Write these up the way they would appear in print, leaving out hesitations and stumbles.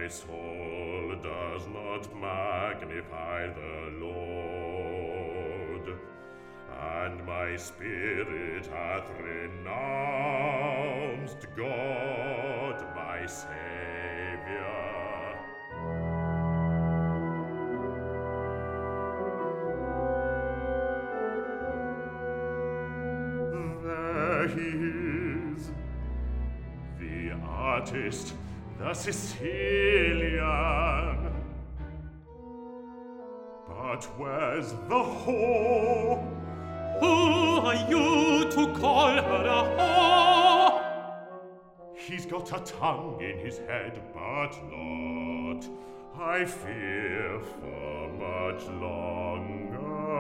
My soul does not magnify the Lord, and my spirit hath renounced God my Saviour. There he is, the artist, the Sicilian. But where's the whore? Who are you to call her a whore? He's got a tongue in his head, but not, I fear, for much longer.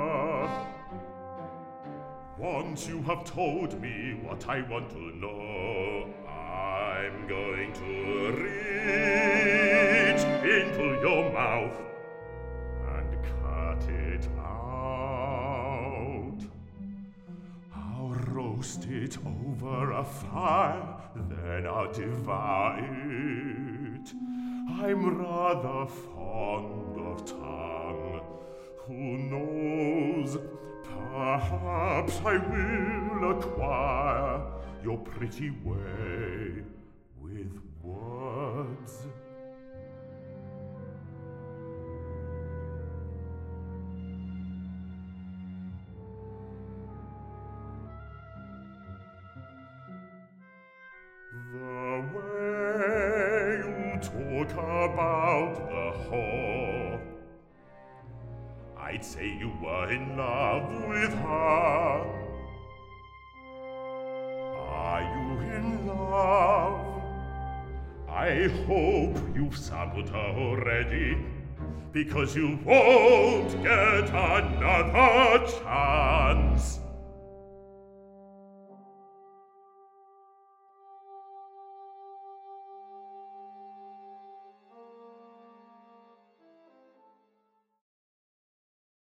Once you have told me what I want to know, I'm going to reach into your mouth and cut it out. I'll roast it over a fire, then I'll devour it. I'm rather fond of tongue. Who knows? Perhaps I will acquire your pretty way with words. The way you talk about the whore, I'd say you were in love with her. Are you in love? I hope you've sampled her already, because you won't get another chance.